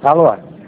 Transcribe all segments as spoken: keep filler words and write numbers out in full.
Alô?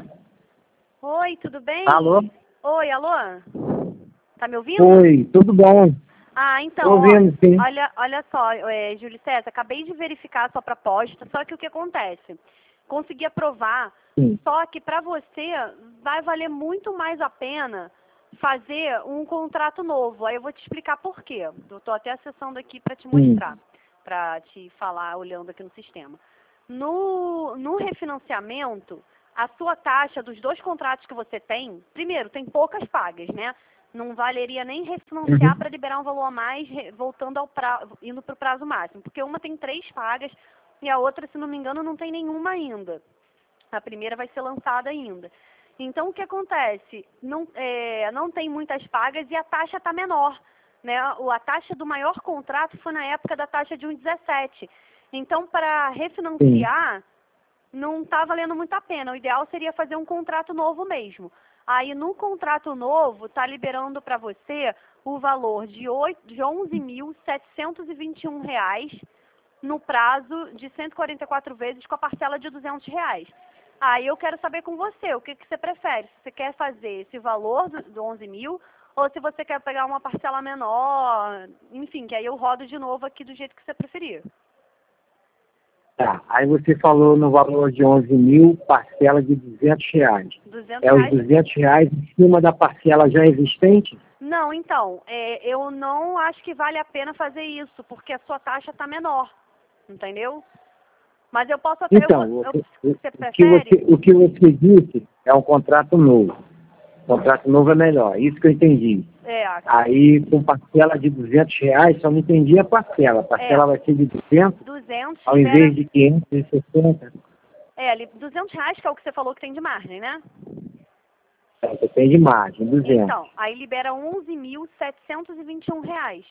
Oi, tudo bem? Alô? Oi, alô? Tá me ouvindo? Oi, tudo bom? Ah, então, Tô ouvindo, sim. ó, olha, olha só, é, Júlio César, acabei de verificar a sua proposta, só que o que acontece? Consegui aprovar, Sim. só que para você vai valer muito mais a pena fazer um contrato novo. Aí eu vou te explicar por quê. Eu tô até acessando aqui para te mostrar, para te falar, olhando aqui no sistema. No, no refinanciamento, a sua taxa dos dois contratos que você tem, primeiro, tem poucas pagas, né? Não valeria nem refinanciar Uhum. para liberar um valor a mais, re- voltando ao prazo, indo para o prazo máximo. Porque uma tem três pagas e a outra, se não me engano, não tem nenhuma ainda. A primeira vai ser lançada ainda. Então, o que acontece? Não, é, não tem muitas pagas e a taxa está menor. Né? O- A taxa do maior contrato foi na época da taxa de um vírgula dezessete. Então, para Sim. refinanciar, não está valendo muito a pena. O ideal seria fazer um contrato novo mesmo. Aí, no contrato novo, está liberando para você o valor de, oito de onze mil setecentos e vinte e um reais no prazo de cento e quarenta e quatro vezes com a parcela de duzentos reais. Aí eu quero saber com você, o que, que você prefere? Se você quer fazer esse valor do, do onze mil ou se você quer pegar uma parcela menor, enfim, que aí eu rodo de novo aqui do jeito que você preferir. Tá. Aí você falou no valor de onze mil, parcela de duzentos reais. duzentos É os reais? duzentos reais em cima da parcela já existente? Não, então, é, eu não acho que vale a pena fazer isso, porque a sua taxa está menor, entendeu? Mas eu posso até, eu, Então, o, eu, o- você o que prefere? você, o que você disse é um contrato novo. Contrato novo é melhor, isso que eu entendi. É, Aí, com parcela de duzentos reais, só não entendi a parcela. A parcela é, vai ser de duzentos, duzentos ao libera, invés de quinhentos e sessenta. é, li- duzentos reais que é o que você falou que tem de margem, né? É, você tem de margem, duzentos. Então, aí libera onze mil setecentos e vinte e um reais.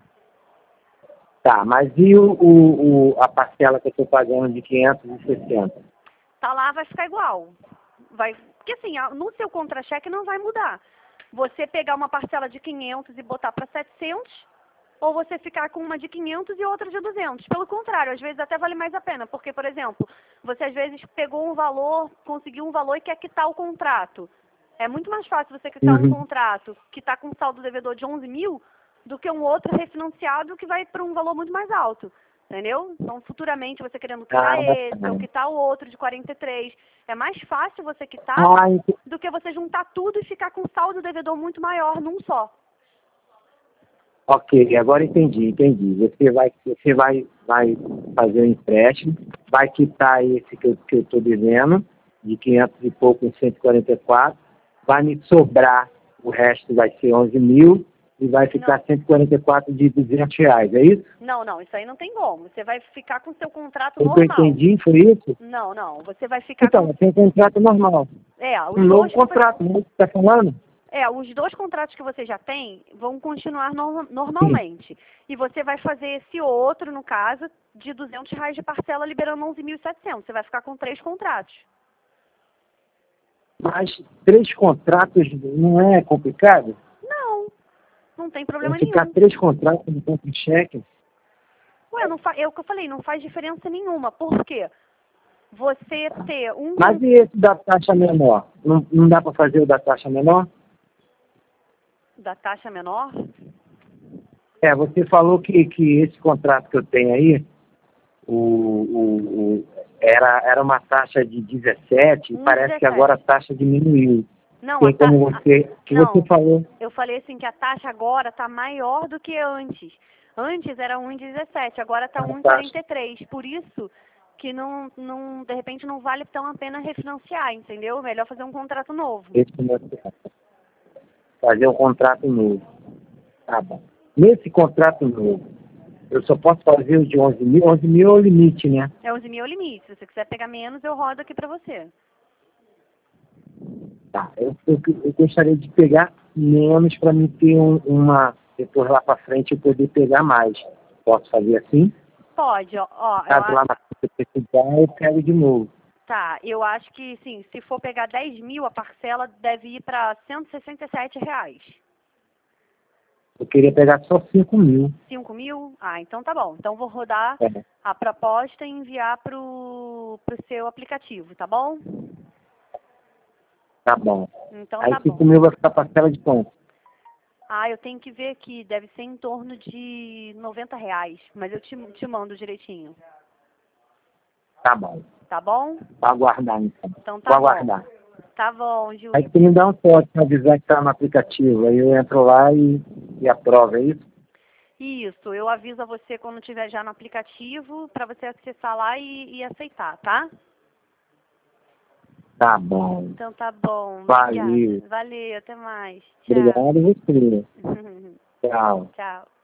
Tá, mas e o, o, o- a parcela que eu estou pagando de quinhentos e sessenta? Tá lá, vai ficar igual. Vai, porque assim, a- no seu contra-cheque não vai mudar. Você pegar uma parcela de quinhentos e botar para setecentos, ou você ficar com uma de quinhentos e outra de duzentos. Pelo contrário, às vezes até vale mais a pena, porque, por exemplo, você às vezes pegou um valor, conseguiu um valor e quer quitar o contrato. É muito mais fácil você quitar um Uhum. contrato que está com um saldo devedor de onze mil do que um outro refinanciado que vai para um valor muito mais alto. Entendeu? Então, futuramente, você querendo quitar Ah, esse ou quitar o outro de quarenta e três, é mais fácil você quitar ah, ent- do que você juntar tudo e ficar com um saldo devedor muito maior num só. ok, agora entendi, entendi. Você vai, você vai, vai fazer o empréstimo, vai quitar esse que eu que eu estou devendo, de quinhentos e pouco em cento e quarenta e quatro, vai me sobrar, o resto vai ser onze mil, e vai ficar Não, cento e quarenta e quatro de duzentos reais, é isso? não, não, isso aí não tem como. Você vai ficar com o seu contrato O que eu normal. entendi foi isso? Não, não, você vai ficar Então, com... eu tenho um contrato normal. É, Um os novo dois que você... contrato, não está falando? É, os dois contratos que você já tem vão continuar no- Sim. normalmente. E você vai fazer esse outro, no caso, de duzentos reais de parcela, liberando onze mil e setecentos. Você vai ficar com três contratos. Mas três contratos não é complicado? Não, não tem Vai problema ficar nenhum. três contratos no contra-cheque? Ué, não fa... é o que eu falei, não faz diferença nenhuma. Por quê? Você ter um... Mas con- e esse da taxa menor? Não, não dá para fazer o da taxa menor? da taxa menor, É, você falou que, que esse contrato que eu tenho aí, o, o, o- era, era uma taxa de dezessete, e parece que agora a um vírgula dezessete. taxa diminuiu. Não, a Tem ta... como a- você, que você não, falou. eu falei assim que a taxa agora está maior do que antes. Antes era um vírgula dezessete, agora está A um vírgula taxa, quarenta e três. Por isso que não, não, de repente não vale tão a pena refinanciar, entendeu? Melhor fazer um contrato novo. esse financiamento. Fazer um contrato novo. Tá bom. Nesse contrato novo, eu só posso fazer o de onze mil. onze mil é o limite, né? É onze mil é o limite. Se você quiser pegar menos, eu rodo aqui para você. Tá. Eu, eu, eu gostaria de pegar menos para me ter um, uma. Depois lá para frente eu poder pegar mais. Posso fazer assim? Pode, ó. ó eu, Caso a- lá na frente eu precisar, eu pego de novo. tá, eu acho que, sim, se for pegar dez mil, a parcela deve ir para cento e sessenta e sete reais. Eu queria pegar só cinco mil. cinco mil? Ah, então tá bom. Então vou rodar É. a proposta e enviar pro, pro seu aplicativo, tá bom? Tá bom. Então Aí tá cinco bom. mil vai ficar parcela de quanto? Ah, eu tenho que ver aqui, deve ser em torno de noventa reais, mas eu te, te mando direitinho. Tá bom. Tá bom? Vou aguardar, então. Então Vou tá bom. aguardar. Tá bom, Aí Júlio. você me dá um toque para avisar que tá no aplicativo. Aí eu entro lá e, e aprovo, é isso? Isso, eu aviso a você quando tiver já no aplicativo, para você acessar lá e, e aceitar, tá? Tá bom. Então tá bom, Valeu. obrigada. Valeu, até mais. Tchau. Obrigado, você. Tchau. Tchau.